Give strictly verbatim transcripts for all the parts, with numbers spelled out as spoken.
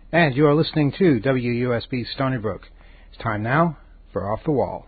And you are listening to W U S B Stony Brook. It's time now for Off the Wall.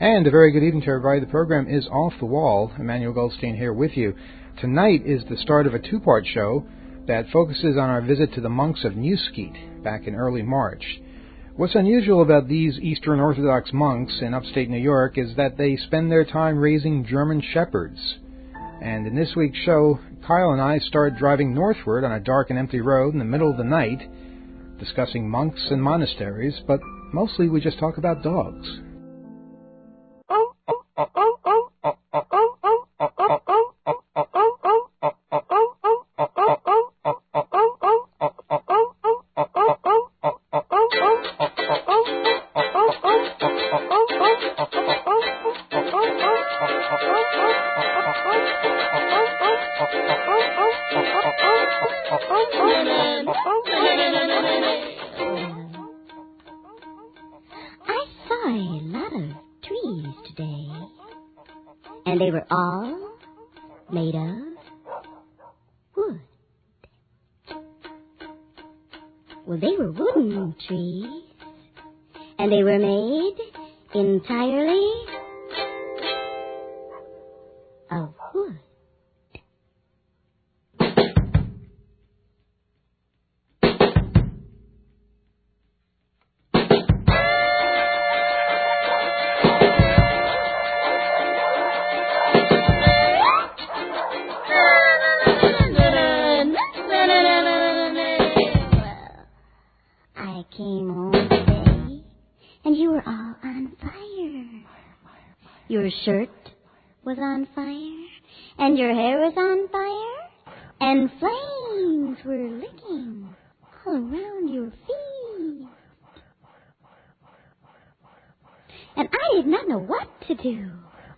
And a very good evening to everybody. The program is Off the Wall. Emmanuel Goldstein here with you. Tonight is the start of a two-part show that focuses on our visit to the monks of Newskeet back in early March. What's unusual about these Eastern Orthodox monks in upstate New York is that they spend their time raising German shepherds. And in this week's show, Kyle and I start driving northward on a dark and empty road in the middle of the night, discussing monks and monasteries, but mostly we just talk about dogs. They were all made of wood. Well, they were wooden trees, and they were made entirely of wood. Your shirt was on fire, and your hair was on fire, and flames were licking all around your feet. And I did not know what to do.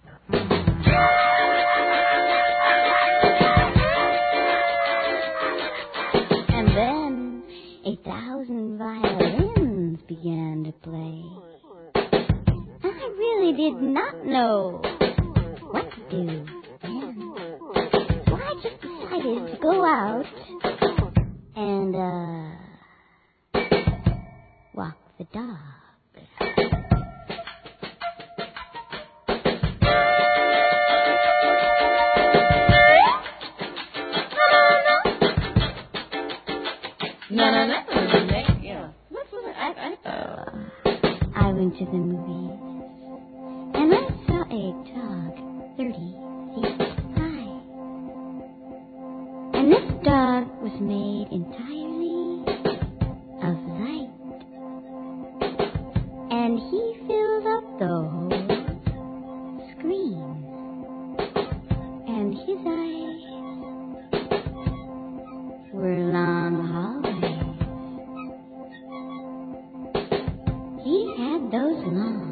And then a thousand violins began to play. I really did not know what to do then. So I just decided to go out and, uh, walk the dog. No, no, no. Yeah. I went to the movies. And I saw a dog thirty feet high. And this dog was made entirely of light. And he filled up the whole screen. And his eyes were long hallways. He had those long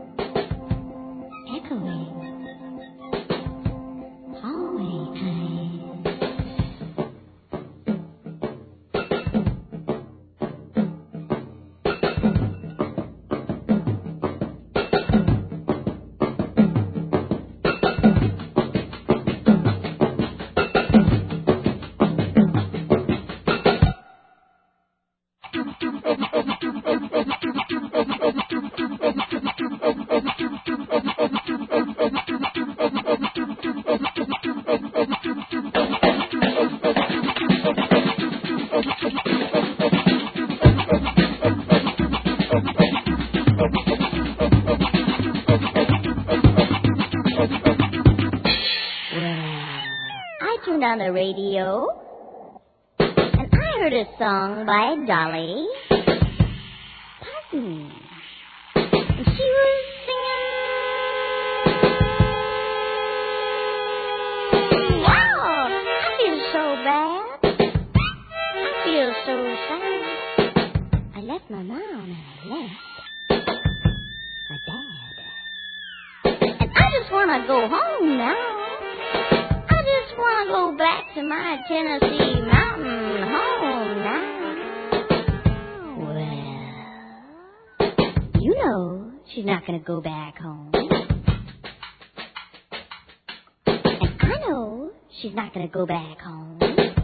on the radio, and I heard a song by Dolly Parton, and she was singing, wow, I feel so bad, I feel so sad, I left my mom and I left my dad, and I just want to go home now. I want to go back to my Tennessee mountain home now. Well, you know she's not going to go back home. And I know she's not going to go back home.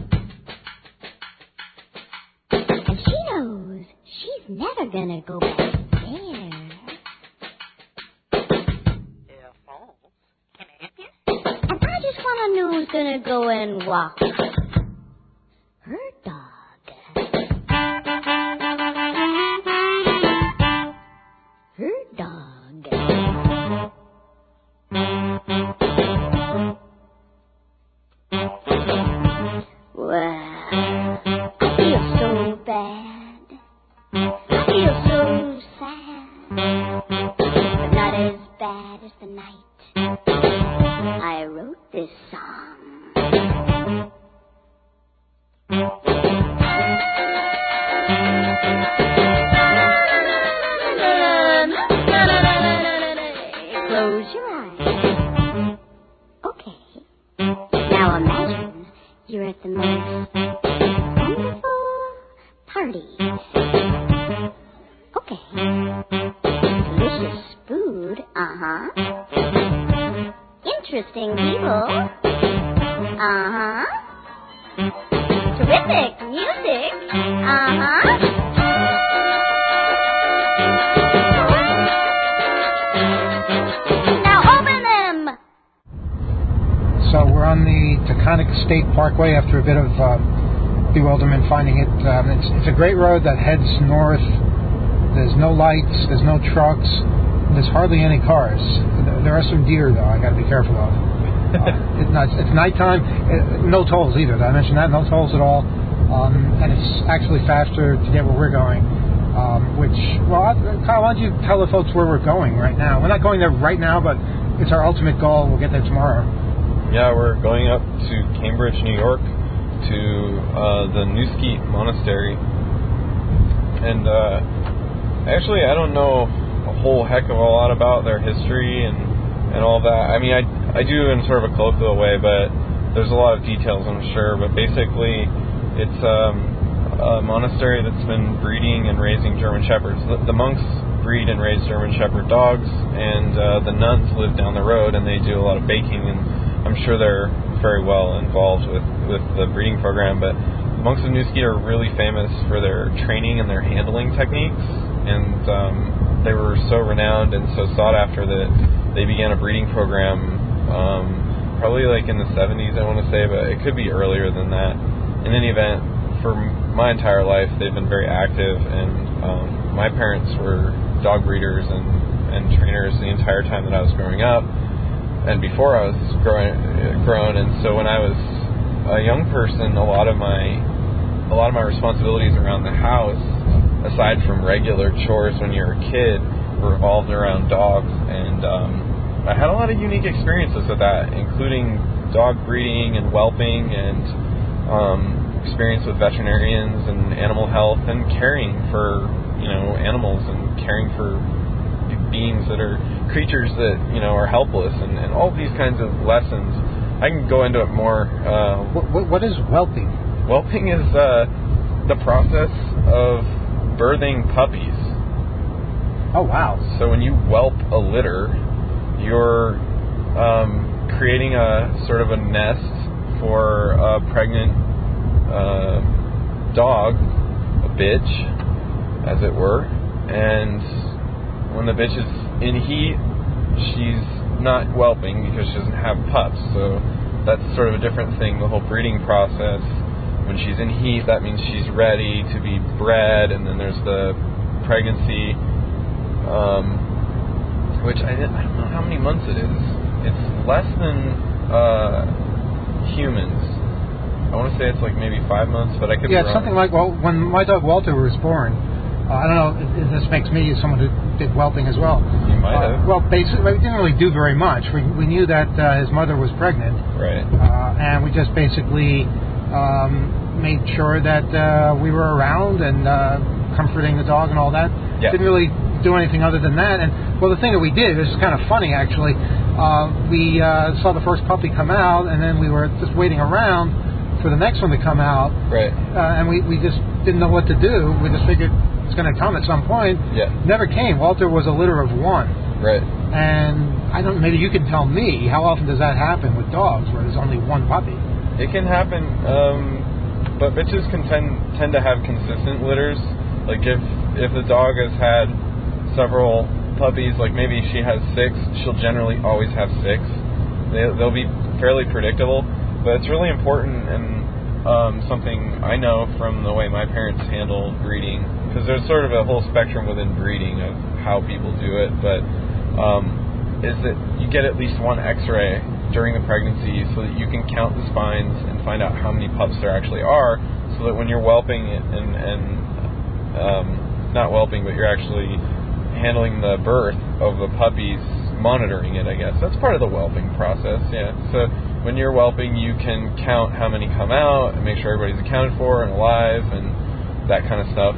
And she knows she's never going to go back there. gonna go and walk her dog. Her dog. Well, I feel so bad. I feel so sad. But not as bad as the night I wrote this song. Close your eyes. Okay. Now imagine you're at the most wonderful party. Okay. Delicious food. Uh-huh. Interesting people. Uh-huh. Terrific music. Uh-huh. Now open them. So we're on the Taconic State Parkway after a bit of uh, bewilderment finding it. Um, it's, it's a great road that heads north. There's no lights. There's no trucks. There's hardly any cars. There are some deer, though, I got to be careful of. Uh, it's, not, it's nighttime. Uh, no tolls either. Did I mention that? No tolls at all. Um, and it's actually faster to get where we're going. Um, which, well, Kyle, why don't you tell the folks where we're going right now? We're not going there right now, but it's our ultimate goal. We'll get there tomorrow. Yeah, we're going up to Cambridge, New York, to uh, the New Skeet Monastery. And uh, actually, I don't know a whole heck of a lot about their history and, and all that. I mean, I, I do in sort of a colloquial way, but there's a lot of details, I'm sure. But basically, it's um, a monastery that's been breeding and raising German Shepherds. The, the monks breed and raise German Shepherd dogs, and uh, the nuns live down the road, and they do a lot of baking, and I'm sure they're very well involved with, with the breeding program. But the monks of New Skeet are really famous for their training and their handling techniques, and um, they were so renowned and so sought after that they began a breeding program um, probably like in the seventies, I want to say, but it could be earlier than that. In any event, for my entire life, they've been very active, and um, my parents were dog breeders and, and trainers the entire time that I was growing up, and before I was growing, grown. And so when I was a young person, a lot of my a lot of my responsibilities around the house, aside from regular chores when you're a kid, revolved around dogs. And um, I had a lot of unique experiences with that, including dog breeding and whelping, and um, experience with veterinarians and animal health, and caring for, you know, animals, and caring for beings that are creatures that, you know, are helpless, and, and all these kinds of lessons. I can go into it more. Uh, what, what is whelping? Whelping is uh, the process of birthing puppies. Oh, wow. So when you whelp a litter, you're um, creating a sort of a nest for a pregnant uh, dog, a bitch, as it were. And when the bitch is in heat, she's not whelping because she doesn't have pups. So that's sort of a different thing, the whole breeding process. When she's in heat, that means she's ready to be bred, and then there's the pregnancy, um, which I, didn't, I don't know how many months it is. It's less than uh, humans. I want to say it's like maybe five months, but I could yeah, be wrong. Yeah, something like, well, when my dog Walter was born, uh, I don't know if this makes me someone who did whelping as well. You might uh, have. Well, basically, we didn't really do very much. We, we knew that uh, his mother was pregnant. Right. Uh, and we just basically um, made sure that uh, we were around and uh, comforting the dog and all that. Yeah. Didn't really do anything other than that. And, well, the thing that we did, this is kind of funny, actually. Uh, we uh, saw the first puppy come out, and then we were just waiting around for the next one to come out. Right. Uh, and we, we just didn't know what to do. We just figured it's going to come at some point. Yeah. Never came. Walter was a litter of one. Right. And I don't. Maybe you can tell me, how often does that happen with dogs where there's only one puppy? It can happen, um, but bitches can tend, tend to have consistent litters. Like if if the dog has had several puppies, like maybe she has six, she'll generally always have six. They, they'll be fairly predictable. but it's really important and um, something I know from the way my parents handled breeding, because there's sort of a whole spectrum within breeding of how people do it, but um, is that you get at least one x-ray during the pregnancy so that you can count the spines and find out how many pups there actually are, so that when you're whelping and, and um, not whelping, but you're actually handling the birth of the puppies, monitoring it, I guess. That's part of the whelping process, yeah. So when you're whelping, you can count how many come out and make sure everybody's accounted for and alive and that kind of stuff.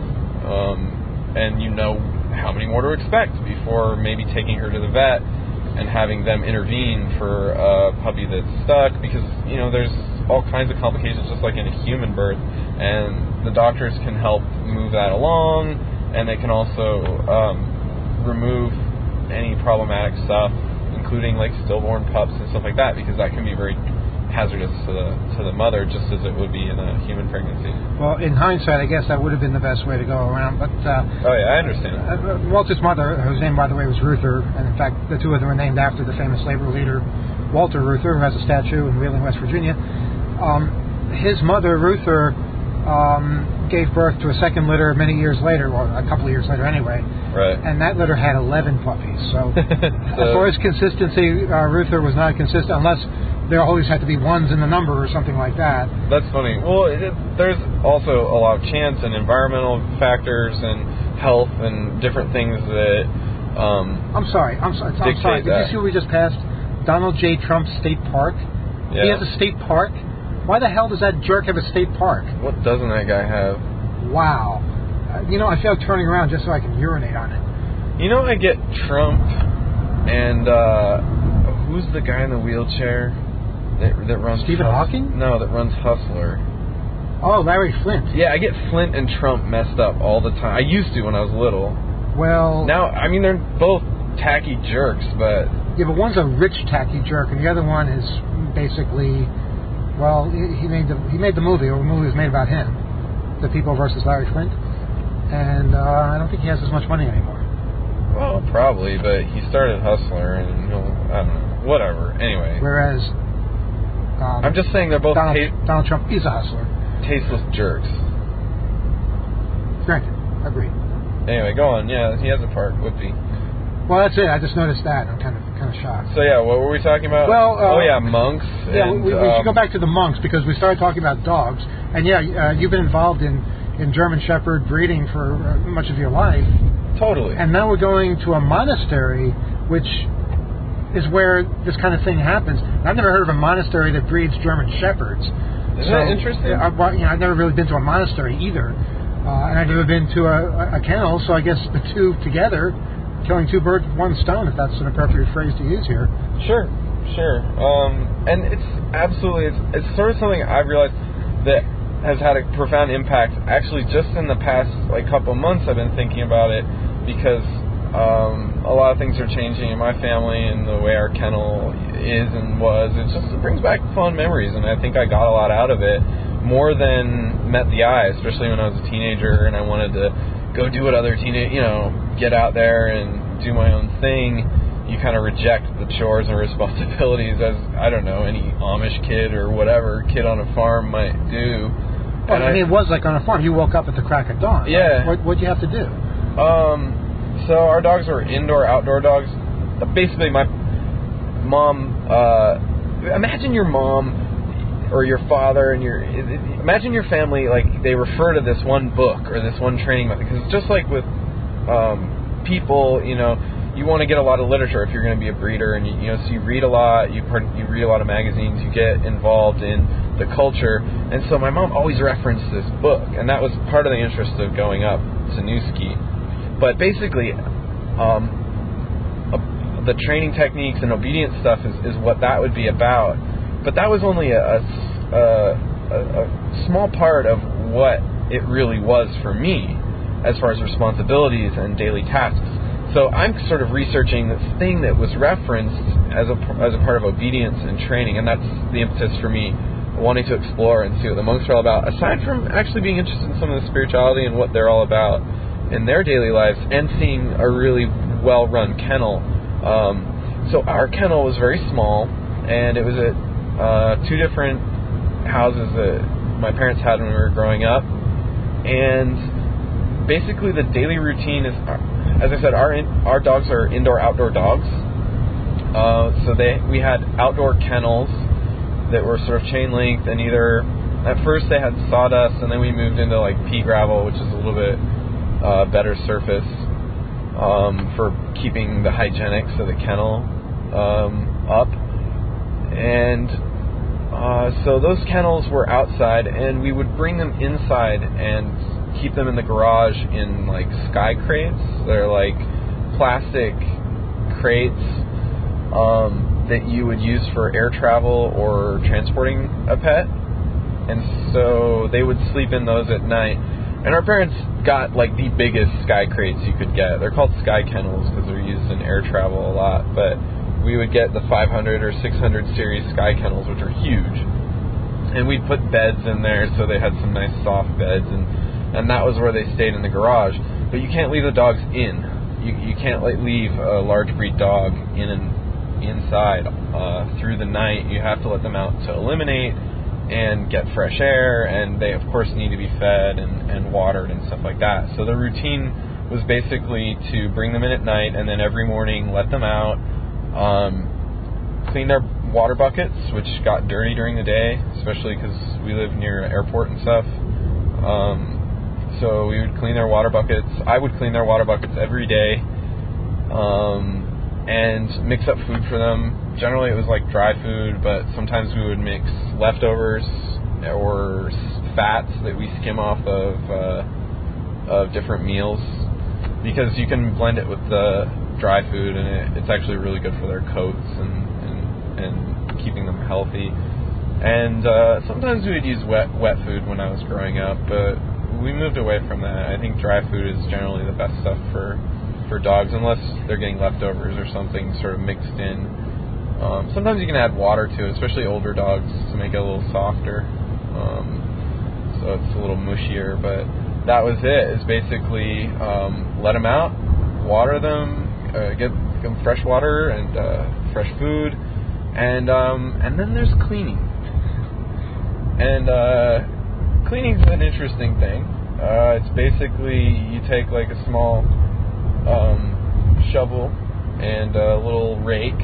Um, and you know how many more to expect before maybe taking her to the vet and having them intervene for a puppy that's stuck, because, you know, there's all kinds of complications just like in a human birth, and the doctors can help move that along, and they can also um, remove any problematic stuff, including like stillborn pups and stuff like that, because that can be very hazardous to the to the mother, just as it would be in a human pregnancy. Well, in hindsight, I guess that would have been the best way to go around. But uh, oh yeah, I understand. Uh, Walter's mother, whose name, by the way, was Reuther, and in fact, the two of them were named after the famous labor leader Walter Reuther, who has a statue in Wheeling, West Virginia. Um, his mother, Reuther, um, gave birth to a second litter many years later, well, a couple of years later anyway. Right. And that litter had eleven puppies. So, so as far as consistency, uh, Reuther was not consistent, unless there always had to be ones in the number or something like that. That's funny. Well, it, there's also a lot of chance and environmental factors and health and different things that um, I'm sorry. I'm sorry. I'm sorry. Did that. you see what we just passed? Donald J. Trump State Park. Yeah. He has a state park. Why the hell does that jerk have a state park? What doesn't that guy have? Wow. Uh, you know, I feel like turning around just so I can urinate on it. You know, I get Trump and uh, who's the guy in the wheelchair that that runs Stephen Hus- Hawking? No, that runs Hustler. Oh, Larry Flint. Yeah, I get Flint and Trump messed up all the time. I used to when I was little. Well, now, I mean, they're both tacky jerks, but yeah, but one's a rich tacky jerk, and the other one is basically, well, he, he made the he made the movie, or the movie was made about him, The People versus Larry Flint, and uh, I don't think he has as much money anymore. Well, probably, but he started Hustler, and he'll, I don't know, whatever. Anyway. Whereas, um, I'm just saying they're both Donald, ta- Donald Trump is a hustler. Tasteless jerks. Granted, agreed. Anyway, go on. Yeah, he has a park. Whoopee. Well, that's it. I just noticed that. I'm kind of kind of shocked. So yeah, what were we talking about? Well, uh, oh yeah, monks. Yeah, and, we, we um, should go back to the monks, because we started talking about dogs, and yeah, uh, you've been involved in, in German Shepherd breeding for uh, much of your life. Totally. And now we're going to a monastery, which is where this kind of thing happens. I've never heard of a monastery that breeds German Shepherds. Isn't so, that interesting? I, I, you know, I've never really been to a monastery either, uh, and I've never been to a, a kennel. So I guess the two together, killing two birds with one stone, if that's an appropriate phrase to use here. Sure, sure. Um, and it's absolutely, it's, it's sort of something I've realized that has had a profound impact. Actually, just in the past like couple of months, I've been thinking about it, because um, a lot of things are changing in my family and the way our kennel is and was. It just it brings back fond memories, and I think I got a lot out of it, more than met the eye, especially when I was a teenager and I wanted to go do what other teenage, you know, get out there and do my own thing. You kind of reject the chores and responsibilities as, I don't know, any Amish kid or whatever kid on a farm might do. Well, I mean, I, it was like on a farm. You woke up at the crack of dawn. Yeah. Right? What what'd you have to do? Um, so our dogs were indoor, outdoor dogs. Basically, my mom. Uh, imagine your mom or your father and your. Imagine your family, like they refer to this one book or this one training method, because it's just like with um, people, you know. You want to get a lot of literature if you're going to be a breeder, and you, you know, so you read a lot, you you read a lot of magazines, you get involved in the culture, and so my mom always referenced this book, and that was part of the interest of going up to New Skeet. But basically, um, a, the training techniques and obedience stuff is, is what that would be about. But that was only a, a, a, a small part of what it really was for me, as far as responsibilities and daily tasks. So I'm sort of researching this thing that was referenced as a, as a part of obedience and training, and that's the impetus for me wanting to explore and see what the monks are all about, aside from actually being interested in some of the spirituality and what they're all about in their daily lives, and seeing a really well-run kennel. Um, so our kennel was very small, and it was at uh, two different houses that my parents had when we were growing up. And basically the daily routine is, as I said, our in, our dogs are indoor-outdoor dogs. Uh, so they we had outdoor kennels that were sort of chain link, and either at first they had sawdust, and then we moved into like pea gravel, which is a little bit uh, better surface um, for keeping the hygienics of the kennel um, up. And uh, so those kennels were outside, and we would bring them inside and keep them in the garage in like sky crates. They're like plastic crates um, that you would use for air travel or transporting a pet. And so they would sleep in those at night. And our parents got like the biggest sky crates you could get. They're called sky kennels because they're used in air travel a lot. But we would get the five hundred or six hundred series sky kennels, which are huge. And we'd put beds in there so they had some nice soft beds. And, and that was where they stayed, in the garage. But you can't leave the dogs in. You you can't like leave a large breed dog in and inside uh, through the night. You have to let them out to eliminate and get fresh air, and they of course need to be fed and, and watered and stuff like that. So the routine was basically to bring them in at night, and then every morning let them out, um, clean their water buckets, which got dirty during the day, especially because we live near an airport and stuff. Um, so we would clean their water buckets. I would clean their water buckets every day, um, and mix up food for them. Generally it was like dry food, but sometimes we would mix leftovers or fats that we skim off of uh, of different meals, because you can blend it with the dry food, and it, it's actually really good for their coats and, and, and keeping them healthy. And uh, sometimes we would use wet wet food when I was growing up, but we moved away from that. I think dry food is generally the best stuff for, for dogs, unless they're getting leftovers or something sort of mixed in. Um, sometimes you can add water to it, especially older dogs, to make it a little softer, um, so it's a little mushier. But that was it. Is basically um, let them out, water them, uh, get them fresh water and uh, fresh food, and um, and then there's cleaning. And uh, cleaning is an interesting thing. Uh, it's basically you take like a small um, shovel and a little rake.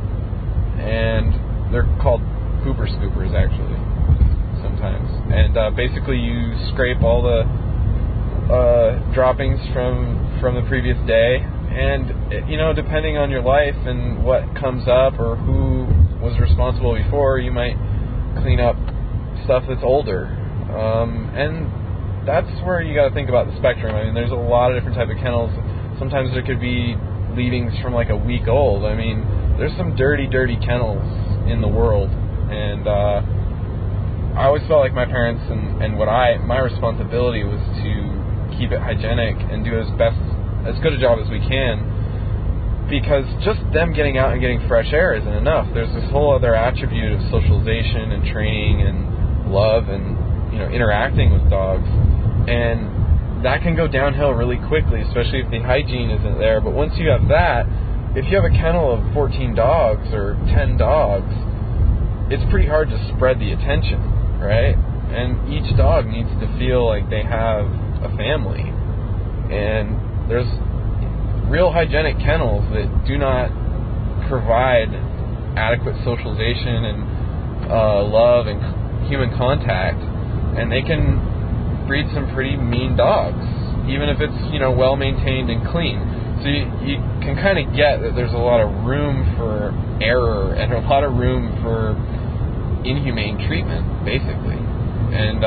And they're called pooper scoopers, actually, sometimes. And uh, basically you scrape all the uh, droppings from from the previous day. And, you know, depending on your life and what comes up or who was responsible before, you might clean up stuff that's older. Um, and that's where you got to think about the spectrum. I mean, there's a lot of different type of kennels. Sometimes there could be leavings from like a week old. I mean, there's some dirty, dirty kennels in the world, and uh, I always felt like my parents and, and what I my responsibility was to keep it hygienic and do as best as good a job as we can, because just them getting out and getting fresh air isn't enough. There's this whole other attribute of socialization and training and love and, you know, interacting with dogs, and that can go downhill really quickly, especially if the hygiene isn't there. But once you have that, if you have a kennel of fourteen dogs or ten dogs, it's pretty hard to spread the attention, right? And each dog needs to feel like they have a family. And there's real hygienic kennels that do not provide adequate socialization and uh, love and human contact, and they can breed some pretty mean dogs, even if it's, you know, well maintained and clean. So you, you can kind of get that there's a lot of room for error and a lot of room for inhumane treatment, basically. And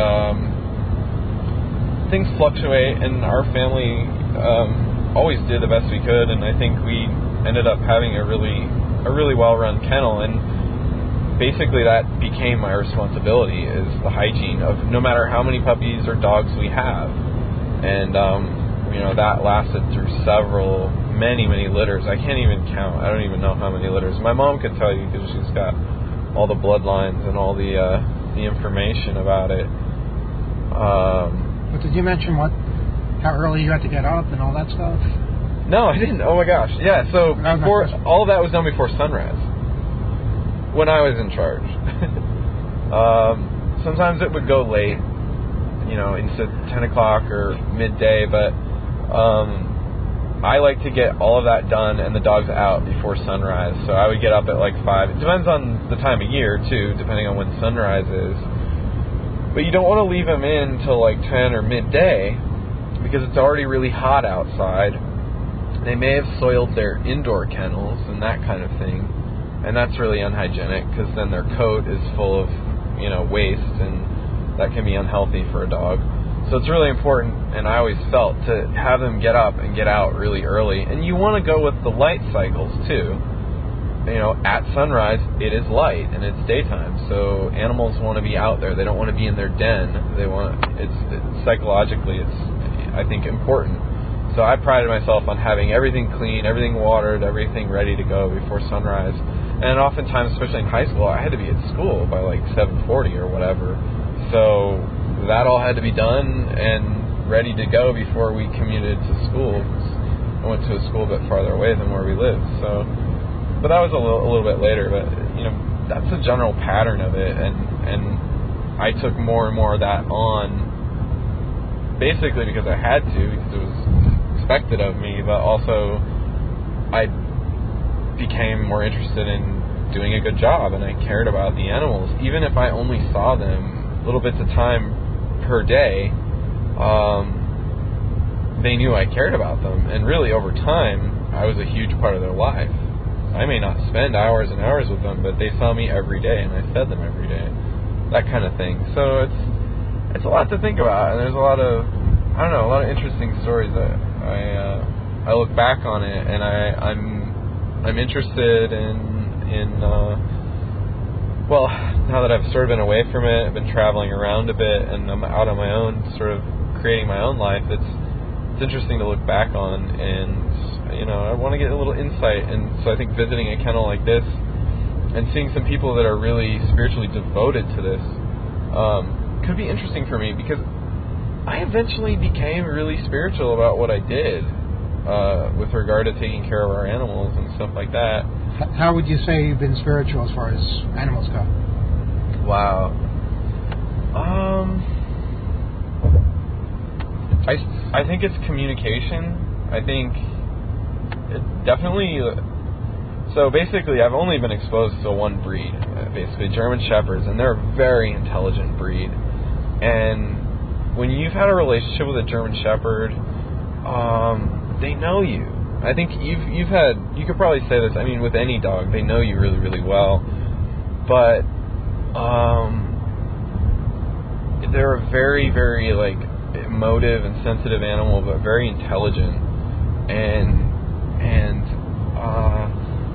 um, things fluctuate, and our family um, always did the best we could, and I think we ended up having a really a really well-run kennel, and basically that became my responsibility, is the hygiene of no matter how many puppies or dogs we have. And um you know, that lasted through several, many, many litters. I can't even count. I don't even know how many litters. My mom could tell you because she's got all the bloodlines and all the uh, the information about it. Um, but did you mention what, how early you had to get up and all that stuff? No, I didn't. Oh my gosh. Yeah. So before, all of that was done before sunrise, when I was in charge. um, sometimes it would go late, you know, into ten o'clock or midday, but um, I like to get all of that done and the dogs out before sunrise. So I would get up at like five. It depends on the time of year, too, depending on when sunrise is. But you don't want to leave them in till like ten or midday because it's already really hot outside. They may have soiled their indoor kennels and that kind of thing. And that's really unhygienic because then their coat is full of, you know, waste, and that can be unhealthy for a dog. So it's really important, and I always felt, to have them get up and get out really early. And you want to go with the light cycles too. You know, at sunrise it is light and it's daytime, so animals want to be out there. They don't want to be in their den. They want it's, it's psychologically it's I think important. So I prided myself on having everything clean, everything watered, everything ready to go before sunrise. And oftentimes, especially in high school, I had to be at school by like seven forty or whatever. So that all had to be done and ready to go before we commuted to school. I went to a school a bit farther away than where we lived. So, but that was a little, a little bit later. But you know, that's the general pattern of it, and and I took more and more of that on, basically because I had to, because it was expected of me, but also I became more interested in doing a good job, and I cared about the animals, even if I only saw them little bits of time per day. Um, they knew I cared about them, and really over time I was a huge part of their life. I may not spend hours and hours with them, but they saw me every day and I fed them every day, that kind of thing. So it's it's a lot to think about, and there's a lot of I don't know a lot of interesting stories that I uh, I look back on it, and I I'm I'm interested in in uh, well, now that I've sort of been away from it, I've been traveling around a bit, and I'm out on my own, sort of creating my own life. It's it's interesting to look back on, and you know, I want to get a little insight. And so I think visiting a kennel like this and seeing some people that are really spiritually devoted to this um, could be interesting for me, because I eventually became really spiritual about what I did uh, with regard to taking care of our animals and stuff like that. How would you say you've been spiritual as far as animals go? Wow. Um, I, I think it's communication. I think it definitely... So basically, I've only been exposed to one breed, basically German Shepherds, and they're a very intelligent breed. And when you've had a relationship with a German Shepherd, um, they know you. I think you've you've had, you could probably say this, I mean, with any dog, they know you really, really well. But um, they're a very, very, like, emotive and sensitive animal, but very intelligent. And, and, uh,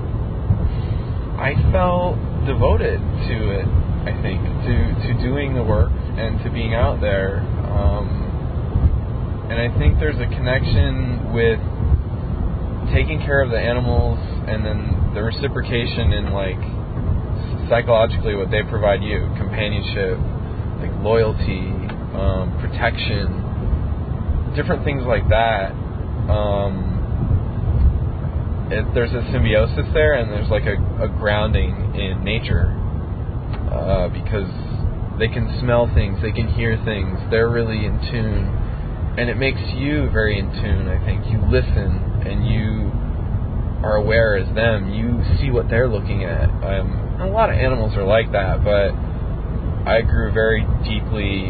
I felt devoted to it, I think, to, to doing the work and to being out there. Um, and I think there's a connection with taking care of the animals and then the reciprocation in, like, psychologically what they provide you, companionship, like loyalty, um, protection, different things like that. Um, it, there's a symbiosis there, and there's like a, a grounding in nature, uh, because they can smell things, they can hear things, they're really in tune, and it makes you very in tune. I think you listen and you are aware as them. You see what they're looking at. Um, a lot of animals are like that, but I grew very deeply,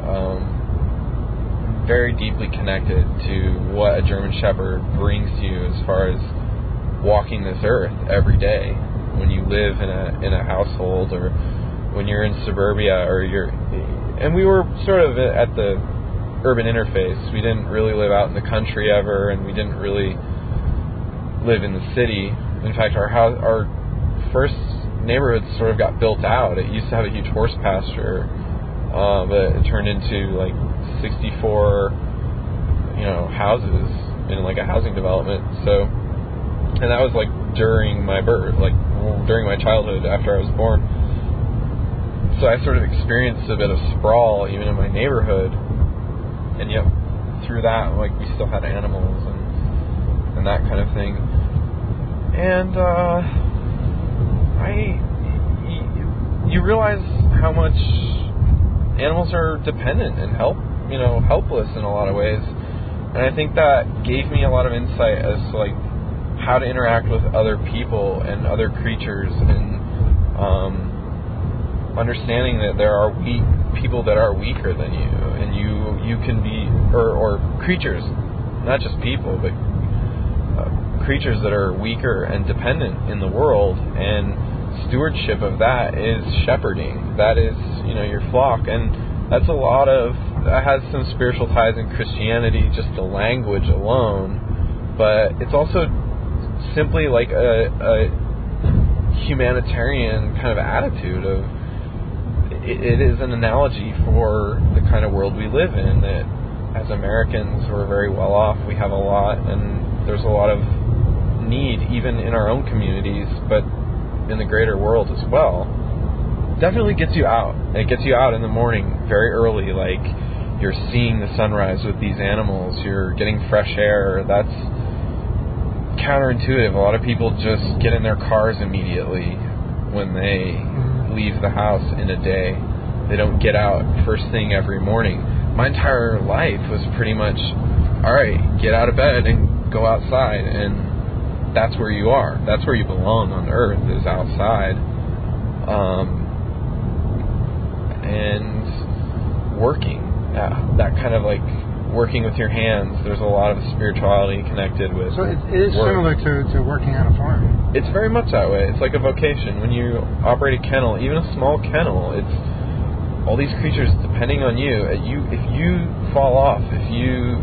um, very deeply connected to what a German Shepherd brings to you as far as walking this earth every day. When you live in a in a household, or when you're in suburbia, or you're, and we were sort of at the urban interface. We didn't really live out in the country ever, and we didn't really live in the city. In fact, our house, our first neighborhood sort of got built out. It used to have a huge horse pasture, uh, but it turned into like sixty-four, you know, houses in like a housing development. So, and that was like during my birth, like during my childhood, after I was born. So I sort of experienced a bit of sprawl even in my neighborhood, and yet through that, like, we still had animals and and that kind of thing. And uh, I, you, you realize how much animals are dependent and help, you know, helpless in a lot of ways. And I think that gave me a lot of insight as to, like, how to interact with other people and other creatures, and um, understanding that there are weak people that are weaker than you, and you you can be, or, or creatures, not just people, but uh, creatures that are weaker and dependent in the world, and stewardship of that is shepherding. That is, you know, your flock, and that's a lot of, that has some spiritual ties in Christianity, just the language alone, but it's also simply like a, a humanitarian kind of attitude of, it, it is an analogy for the kind of world we live in, that as Americans we're very well off, we have a lot, and there's a lot of need even in our own communities, but in the greater world as well. Definitely gets you out. It gets you out in the morning very early, like you're seeing the sunrise with these animals, you're getting fresh air. That's counterintuitive. A lot of people just get in their cars immediately when they leave the house in a day. They don't get out first thing every morning. My entire life was pretty much, alright, get out of bed and go outside, and that's where you are. That's where you belong on earth, is outside. Um, and working. Uh, that kind of like working with your hands. There's a lot of spirituality connected with So it, it is work. similar to, to working on a farm. It's very much that way. It's like a vocation. When you operate a kennel, even a small kennel, it's all these creatures depending on you. You if you fall off, if you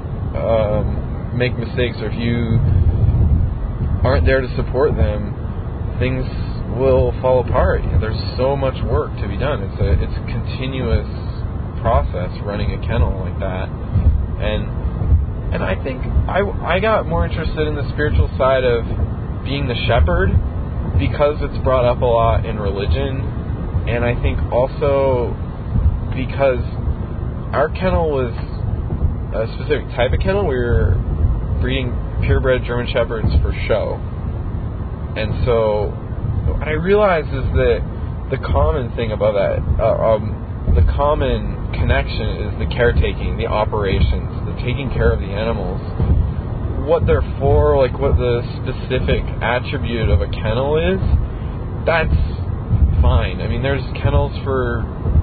um, make mistakes, or if you aren't there to support them, things will fall apart. There's so much work to be done. It's a it's a continuous process running a kennel like that. And and I think I, I got more interested in the spiritual side of being the shepherd because it's brought up a lot in religion, and I think also because our kennel was a specific type of kennel. We were breeding purebred German Shepherds for show. And so what I realized is that the common thing about that, uh, um, the common connection is the caretaking, the operations, the taking care of the animals. What they're for, like what the specific attribute of a kennel is, that's fine. I mean, there's kennels for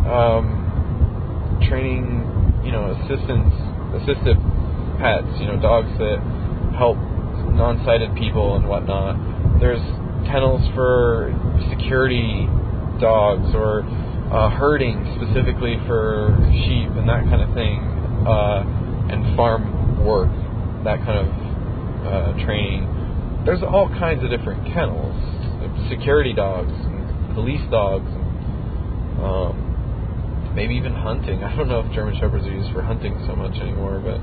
um, training, you know, assistants, assistive pets, you know, dogs that help non-sighted people and whatnot. There's kennels for security dogs, or uh, herding specifically for sheep and that kind of thing, uh, and farm work, that kind of uh, training. There's all kinds of different kennels, security dogs, and police dogs, and, um, maybe even hunting. I don't know if German Shepherds are used for hunting so much anymore, but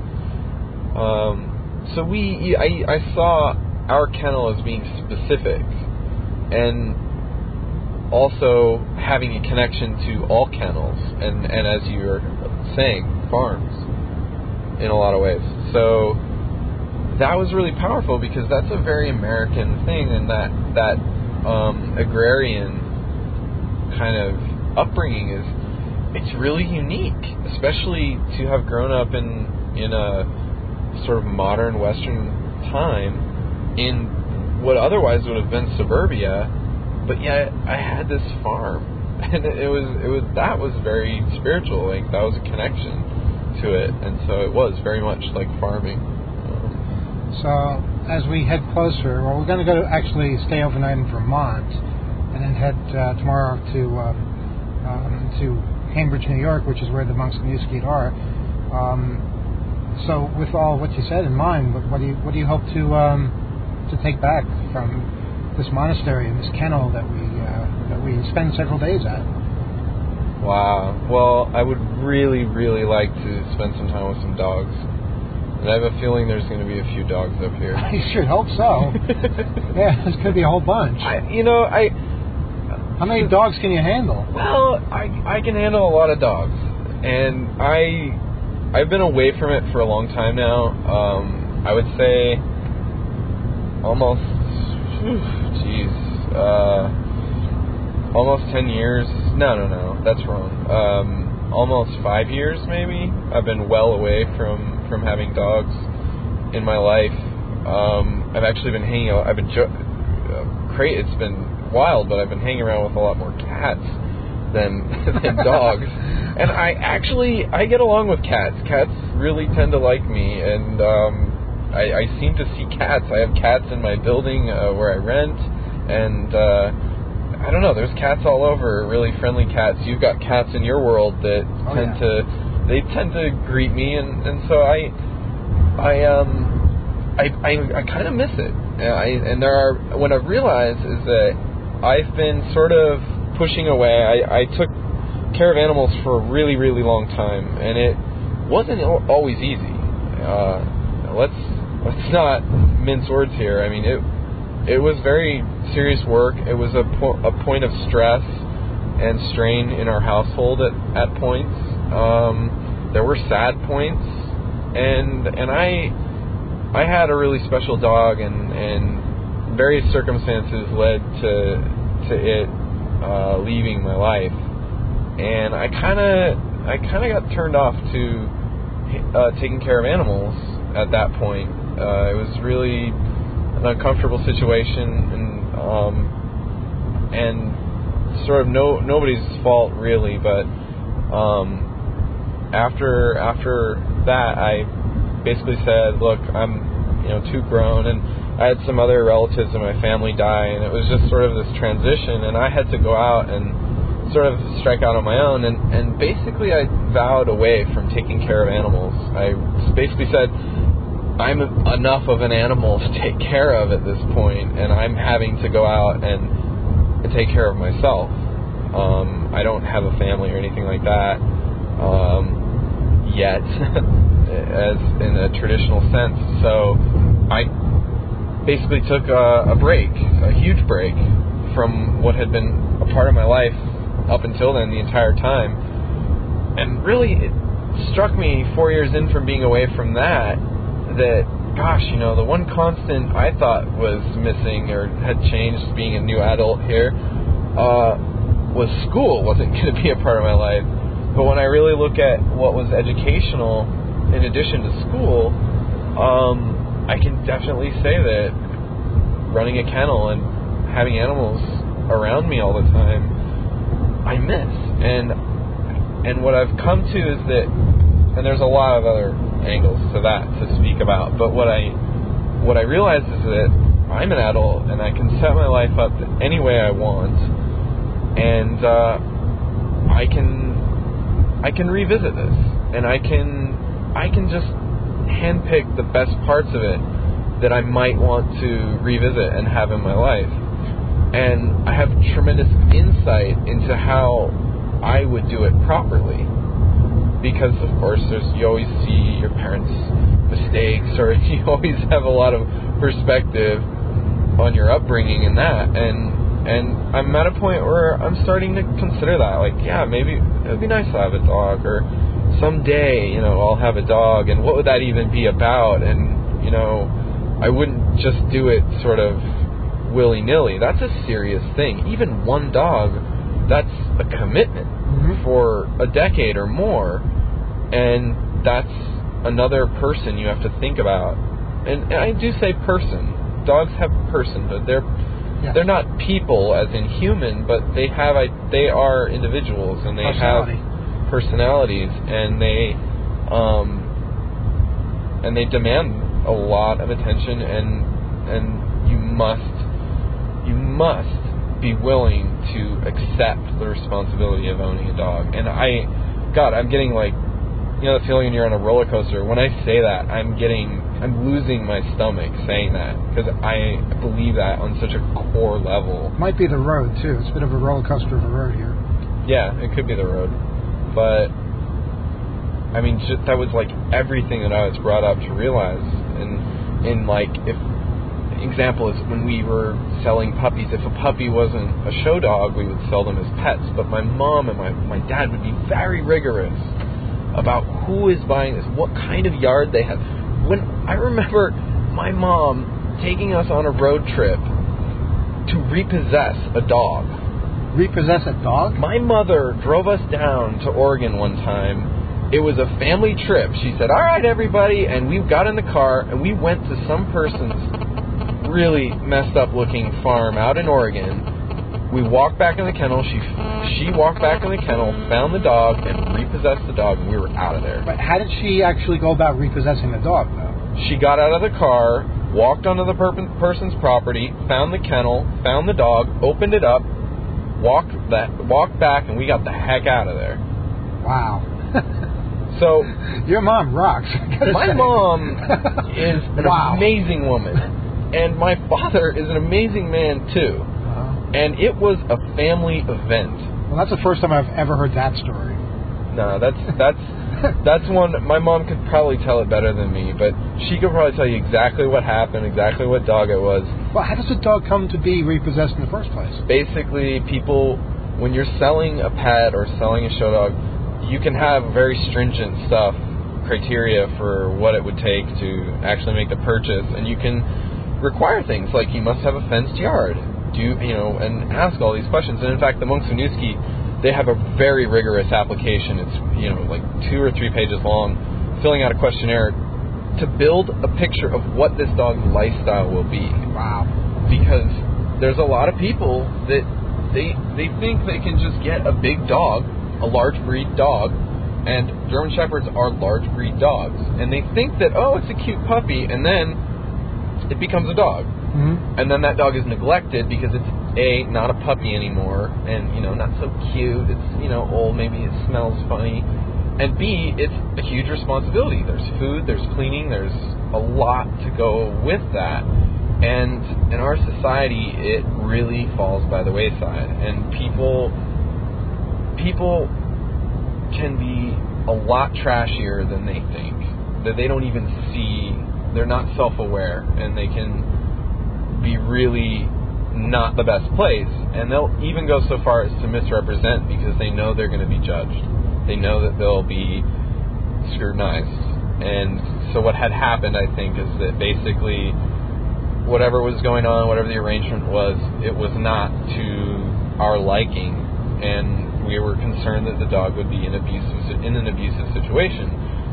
um, so we, I, I saw our kennel as being specific, and also having a connection to all kennels, and, and as you were saying, farms, in a lot of ways. So that was really powerful, because that's a very American thing, and that, that um, agrarian kind of upbringing is, it's really unique, especially to have grown up in, in a sort of modern Western time in what otherwise would have been suburbia, but yet I had this farm, and it was it was that was very spiritual. Like, that was a connection to it, and so it was very much like farming. So as we head closer, well, we're going to go to actually stay overnight in Vermont, and then head uh, tomorrow to um, um, to Cambridge, New York, which is where the monks of New Skeet are. Um, So, with all what you said in mind, what, what do you what do you hope to um, to take back from this monastery and this kennel that we uh, that we spend several days at? Wow. Well, I would really, really like to spend some time with some dogs, and I have a feeling there's going to be a few dogs up here. I should hope so. Yeah, there's going to be a whole bunch. I, you know, I. How many dogs can you handle? Well, I I can handle a lot of dogs, and I. I've been away from it for a long time now. Um, I would say almost, jeez, uh, almost ten years. No, no, no, that's wrong. Um, almost five years, maybe. I've been well away from, from having dogs in my life. Um, I've actually been hanging out. I've been jo- uh, cra- It's been wild, but I've been hanging around with a lot more cats than than dogs. And I actually I get along with cats. Cats really tend to like me, and um, I, I seem to see cats. I have cats in my building uh, where I rent, and uh, I don't know. There's cats all over. Really friendly cats. You've got cats in your world that oh, tend yeah. to they tend to greet me, and, and so I I um I I, I kind of miss it. I, and there are what I've realized is that I've been sort of pushing away. I, I took care of animals for a really, really long time, and it wasn't always easy. Uh, let's let's not mince words here. I mean, it it was very serious work. It was a, po- a point of stress and strain in our household at, at points. Um, there were sad points, and and I I had a really special dog, and, and various circumstances led to to it uh, leaving my life. And I kind of, I kind of got turned off to uh, taking care of animals at that point. Uh, it was really an uncomfortable situation, and um, and sort of no nobody's fault really. But um, after after that, I basically said, "Look, I'm you know too grown," and I had some other relatives in my family die, and it was just sort of this transition, and I had to go out and sort of strike out on my own, and, and basically I vowed away from taking care of animals. I basically said, I'm enough of an animal to take care of at this point, and I'm having to go out and, and take care of myself. Um, I don't have a family or anything like that um, yet, as in a traditional sense, so I basically took a, a break, a huge break from what had been a part of my life up until then, the entire time. And really, it struck me four years in from being away from that, that, gosh, you know, the one constant I thought was missing or had changed being a new adult here uh, was school wasn't going to be a part of my life. But when I really look at what was educational in addition to school, um, I can definitely say that running a kennel and having animals around me all the time, I miss. And and what I've come to is that, and there's a lot of other angles to that to speak about, but what I what I realize is that I'm an adult and I can set my life up any way I want, and uh, I can I can revisit this, and I can I can just handpick the best parts of it that I might want to revisit and have in my life. And I have tremendous insight into how I would do it properly. Because, of course, there's you always see your parents' mistakes, or you always have a lot of perspective on your upbringing and that. And and I'm at a point where I'm starting to consider that. Like, yeah, maybe it would be nice to have a dog, or someday, you know, I'll have a dog, and what would that even be about? And, you know, I wouldn't just do it sort of willy-nilly. That's a serious thing. Even one dog, that's a commitment mm-hmm. for a decade or more, and that's another person you have to think about. And, and I do say person. Dogs have personhood. They're yes. they're not people as in human, but they have they are individuals, and they have personalities, and they um and they demand a lot of attention, and and you must you must be willing to accept the responsibility of owning a dog. And I, God, I'm getting like, you know, the feeling when you're on a roller coaster. When I say that, I'm getting, I'm losing my stomach saying that, because I believe that on such a core level. Might be the road too. It's a bit of a roller coaster of a road here. Yeah, it could be the road, but I mean, just, that was like everything that I was brought up to realize. And in like, if example is when we were selling puppies, if a puppy wasn't a show dog, we would sell them as pets. But my mom and my, my dad would be very rigorous about who is buying this, what kind of yard they have. When I remember my mom taking us on a road trip to repossess a dog repossess a dog? My mother drove us down to Oregon one time. It was a family trip. She said, all right, everybody, and we got in the car, and we went to some person's really messed up looking farm out in Oregon. We walked back in the kennel. She she walked back in the kennel, found the dog, and repossessed the dog, and we were out of there. But how did she actually go about repossessing the dog, though? She got out of the car, walked onto the per- person's property, found the kennel, found the dog, opened it up, walked that walked back, and we got the heck out of there. Wow. So your mom rocks. My say. mom is an wow. amazing woman, and my father is an amazing man too. Uh-huh. And it was a family event. Well, that's the first time I've ever heard that story. No, that's that's that's one. My mom could probably tell it better than me, but she could probably tell you exactly what happened, exactly what dog it was. Well, how does a dog come to be repossessed in the first place? Basically, people, when you're selling a pet or selling a show dog, you can have very stringent stuff, criteria for what it would take to actually make the purchase, and you can require things like you must have a fenced yard, do you, you know, and ask all these questions. And in fact, the monks of New Ski, they have a very rigorous application. It's, you know, like two or three pages long, filling out a questionnaire to build a picture of what this dog's lifestyle will be. Wow. Because there's a lot of people that they they think they can just get a big dog, a large breed dog, and German Shepherds are large breed dogs, and they think that, oh, it's a cute puppy, and then it becomes a dog. Mm-hmm. And then that dog is neglected because it's A, not a puppy anymore, and, you know, not so cute, it's, you know, old, maybe it smells funny, and B, it's a huge responsibility. There's food, there's cleaning, there's a lot to go with that, and in our society, it really falls by the wayside, and people people can be a lot trashier than they think, that they don't even see, they're not self-aware, and they can be really not the best place, and they'll even go so far as to misrepresent because they know they're going to be judged. They know that they'll be scrutinized. And so what had happened, I think, is that basically whatever was going on, whatever the arrangement was, it was not to our liking, and we were concerned that the dog would be in, abusive, in an abusive situation.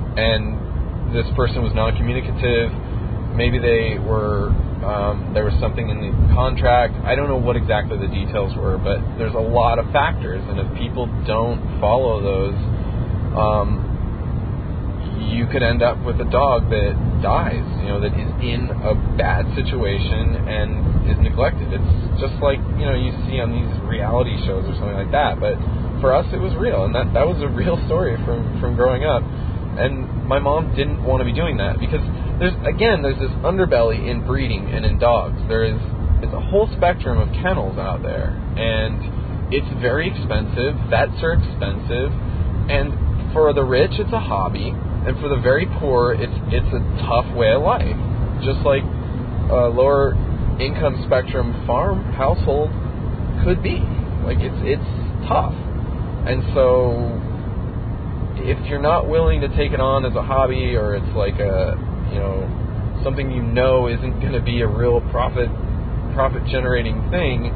And this person was non-communicative. Maybe they were, um, there was something in the contract. I don't know what exactly the details were, but there's a lot of factors, and if people don't follow those, um, you could end up with a dog that dies, you know, that is in a bad situation and is neglected. It's just like, you know, you see on these reality shows or something like that, but for us it was real, and that, that was a real story from, from growing up. And my mom didn't want to be doing that because there's, again, there's this underbelly in breeding and in dogs. There is, it's a whole spectrum of kennels out there, and it's very expensive. Vets are expensive, and for the rich, it's a hobby, and for the very poor, it's it's a tough way of life. Just like a lower income spectrum farm household could be. Like it's it's tough, and so if you're not willing to take it on as a hobby, or it's like a, you know, something you know isn't going to be a real profit profit generating thing,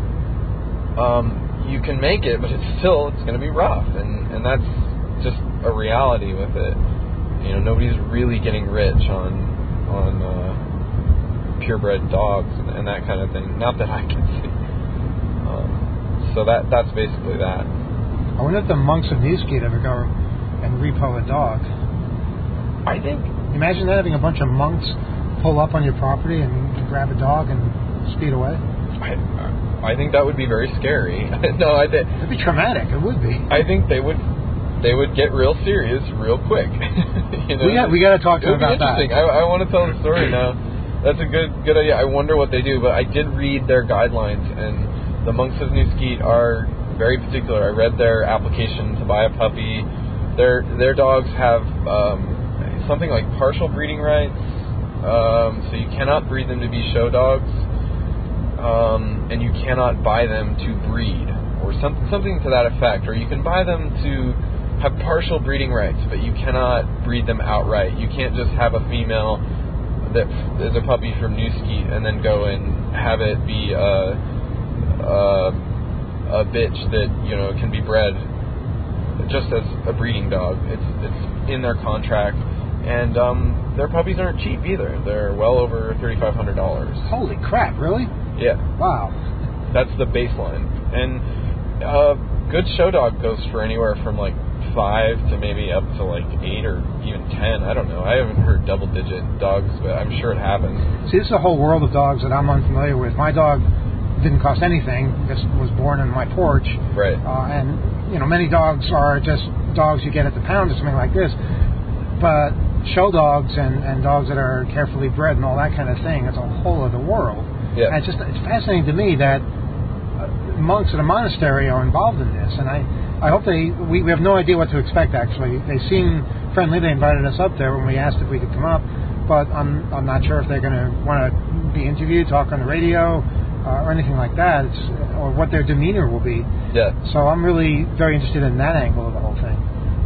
um, you can make it, but it's still it's going to be rough, and and that's just a reality with it. You know, nobody's really getting rich on on uh, purebred dogs and, and that kind of thing. Not that I can see. Um, so that that's basically that. I wonder if the monks of New Ski ever go and repo a dog. I think. Imagine that, having a bunch of monks pull up on your property and grab a dog and speed away. I I think that would be very scary. no, I think it'd be traumatic. It would be. I think they would they would get real serious real quick. you know, we got we got to talk to them about that. I, I want to tell the story now. That's a good good idea. I wonder what they do, but I did read their guidelines, and the monks of New Skeet are very particular. I read their application to buy a puppy. Their their dogs have um, something like partial breeding rights, um, so you cannot breed them to be show dogs, um, and you cannot buy them to breed, or some, something to that effect. Or you can buy them to have partial breeding rights, but you cannot breed them outright. You can't just have a female that is a puppy from New Skeet and then go and have it be a, a, a a bitch that, you know, can be bred just as a breeding dog. It's it's in their contract, and um, their puppies aren't cheap either. They're well over thirty-five hundred dollars. Holy crap! Really? Yeah. Wow. That's the baseline, and a good show dog goes for anywhere from like five to maybe up to like eight or even ten. I don't know. I haven't heard double-digit dogs, but I'm sure it happens. See, this is a whole world of dogs that I'm unfamiliar with. My dog didn't cost anything. Just was born on my porch. Right. Uh, and, you know, many dogs are just dogs you get at the pound or something like this. But show dogs and, and dogs that are carefully bred and all that kind of thing, it's a whole other world. Yeah. And it's just it's fascinating to me that uh, monks at a monastery are involved in this. And I, I hope they... We, we have no idea what to expect, actually. They seem friendly. They invited us up there when we asked if we could come up. But I'm I'm not sure if they're going to want to be interviewed, talk on the radio, Uh, or anything like that, it's, or what their demeanor will be. Yeah. So I'm really very interested in that angle of the whole thing.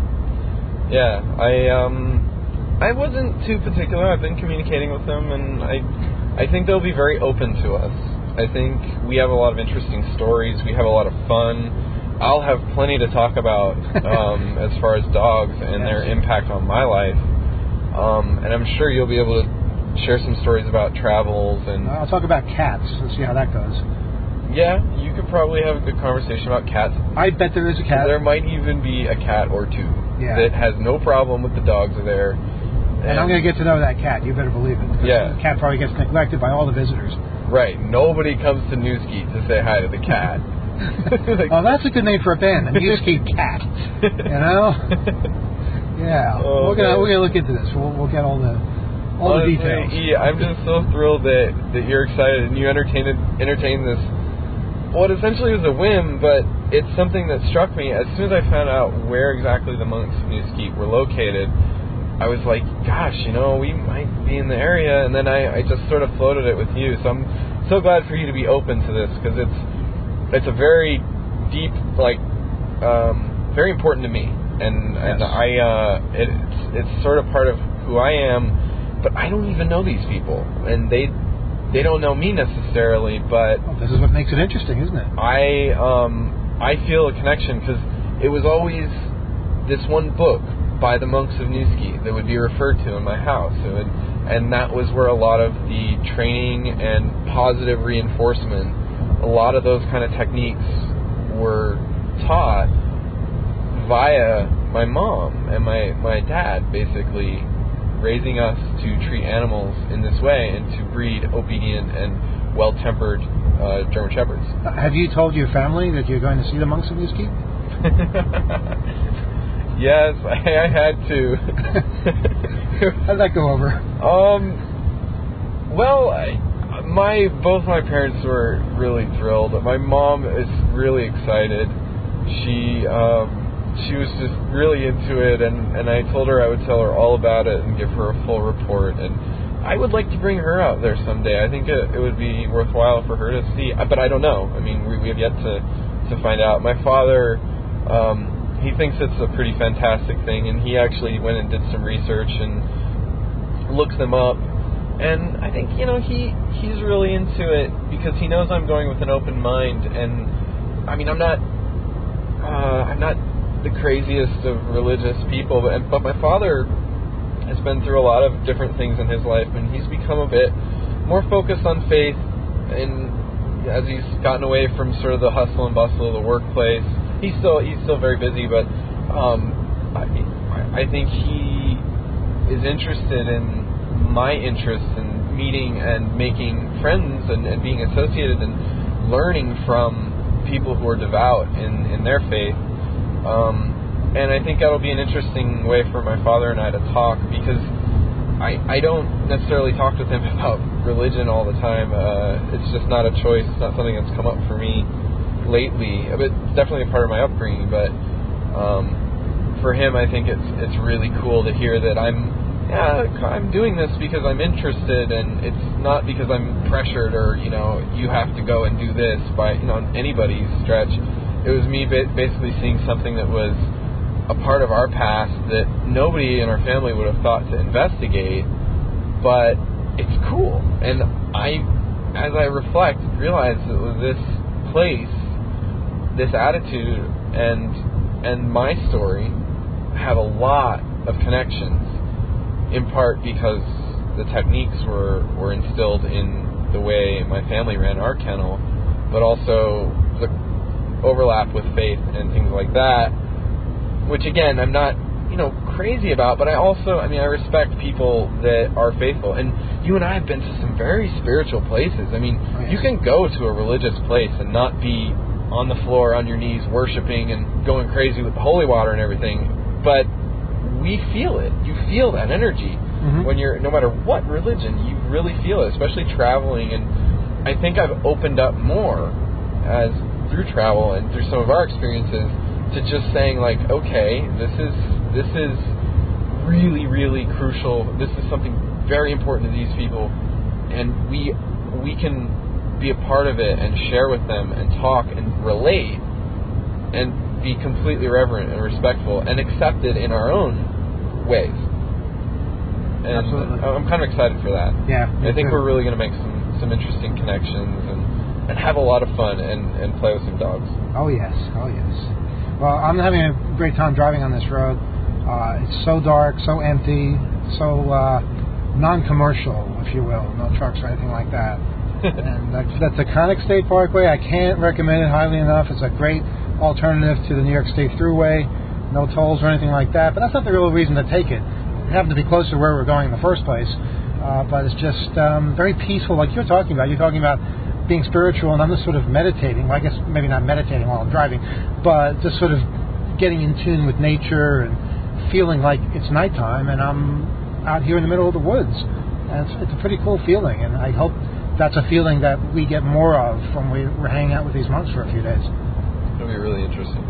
Yeah, I um, I wasn't too particular. I've been communicating with them, and I, I think they'll be very open to us. I think we have a lot of interesting stories. We have a lot of fun. I'll have plenty to talk about um, as far as dogs and yes. their impact on my life. Um, and I'm sure you'll be able to share some stories about travels and... I'll talk about cats and see how that goes. Yeah, you could probably have a good conversation about cats. I bet there is a cat. There might even be a cat or two yeah. that has no problem with the dogs are there. And, and I'm going to get to know that cat. You better believe it. Yeah. The cat probably gets neglected by all the visitors. Right. Nobody comes to New Skeet to say hi to the cat. Like, oh, that's a good name for a band, the New Skeet Cat. You know? Yeah. Oh, we're going we're gonna look into this. We'll, we'll get all the... All Honestly, the details. E, I'm just so thrilled that, that you're excited and you entertained entertained this. What essentially was a whim, but it's something that struck me as soon as I found out where exactly the monks of New Skeet were located. I was like, gosh, you know, we might be in the area, and then I, I just sort of floated it with you. So I'm so glad for you to be open to this, because it's it's a very deep, like, um, very important to me, and yes. and I uh, it, it's it's sort of part of who I am. But I don't even know these people, and they they don't know me necessarily. But well, this is what makes it interesting, isn't it? I um I feel a connection because it was always this one book by the monks of New Skeet that would be referred to in my house, it would, and that was where a lot of the training and positive reinforcement, a lot of those kind of techniques were taught via my mom and my my dad, basically. Raising us to treat animals in this way and to breed obedient and well-tempered uh, German Shepherds. Have you told your family that you're going to see the monks of New Skeet? Yes, I, I had to. How'd that go over? Um, well, I, my both my parents were really thrilled. My mom is really excited. She um, she was just really into it, and, and I told her I would tell her all about it and give her a full report. And I would like to bring her out there someday. I think it, it would be worthwhile for her to see, but I don't know. I mean, we, we have yet to, to find out. My father, um, he thinks it's a pretty fantastic thing, and he actually went and did some research and looked them up. And I think, you know, he he's really into it because he knows I'm going with an open mind. And I mean, I'm not uh, I'm not the craziest of religious people, but, but my father has been through a lot of different things in his life, and he's become a bit more focused on faith, and as he's gotten away from sort of the hustle and bustle of the workplace. He's still he's still very busy, but um, I, I think he is interested in my interests in meeting and making friends and, and being associated and learning from people who are devout in, in their faith. Um, and I think that'll be an interesting way for my father and I to talk, because I, I don't necessarily talk with him about religion all the time. Uh, it's just not a choice. It's not something that's come up for me lately. But it's definitely a part of my upbringing. But um, for him, I think it's it's really cool to hear that I'm yeah I'm doing this because I'm interested, and it's not because I'm pressured or you know you have to go and do this by you know anybody's stretch. It was me basically seeing something that was a part of our past that nobody in our family would have thought to investigate, but it's cool. And I, as I reflect, realize that this place this attitude and and my story have a lot of connections, in part because the techniques were, were instilled in the way my family ran our kennel, but also the overlap with faith and things like that, which again, I'm not, you know, crazy about, but I also, I mean, I respect people that are faithful. And you and I have been to some very spiritual places. I mean, oh, yes. You can go to a religious place and not be on the floor, on your knees, worshiping and going crazy with the holy water and everything, but we feel it. You feel that energy. Mm-hmm. When you're, no matter what religion, you really feel it, especially traveling. And I think I've opened up more as through travel and through some of our experiences to just saying like, okay, this is this is really, really crucial. This is something very important to these people, and we we can be a part of it and share with them and talk and relate and be completely reverent and respectful and accepted in our own ways. And absolutely. I'm kind of excited for that. Yeah. I think too. we're really going to make some, some interesting connections and, and have a lot of fun and, and play with some dogs. Oh, yes. Oh, yes. Well, I'm having a great time driving on this road. Uh, it's so dark, so empty, so uh, non-commercial, if you will. No trucks or anything like that. And that's, that's the Conic State Parkway. I can't recommend it highly enough. It's a great alternative to the New York State Thruway. No tolls or anything like that. But that's not the real reason to take it. It happened to be close to where we're going in the first place, uh, but it's just um, very peaceful, like you're talking about. You're talking about being spiritual, and I'm just sort of meditating. Well, I guess maybe not meditating while I'm driving, but just sort of getting in tune with nature and feeling like it's nighttime, and I'm out here in the middle of the woods. And it's, it's a pretty cool feeling, and I hope that's a feeling that we get more of when we, we're hanging out with these monks for a few days. It'll be really interesting.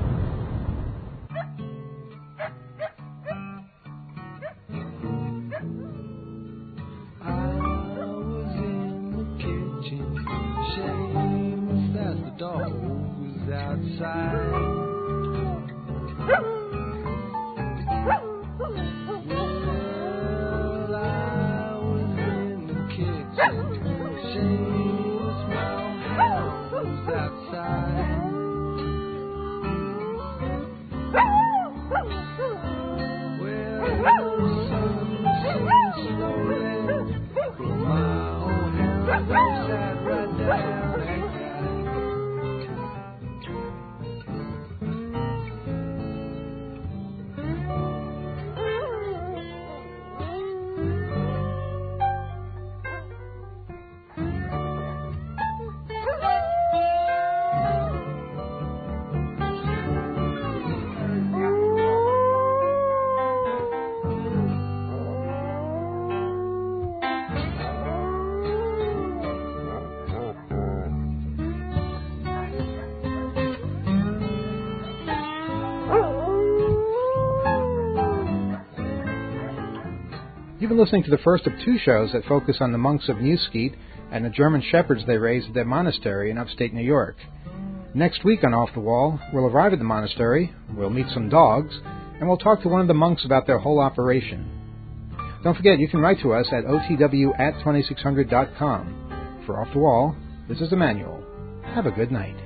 You've been listening to the first of two shows that focus on the monks of New Skeet and the German shepherds they raised at their monastery in upstate New York. Next week on Off the Wall, we'll arrive at the monastery, we'll meet some dogs, and we'll talk to one of the monks about their whole operation. Don't forget, you can write to us at O T W at twenty-six hundred dot com. For Off the Wall, this is Emmanuel. Have a good night.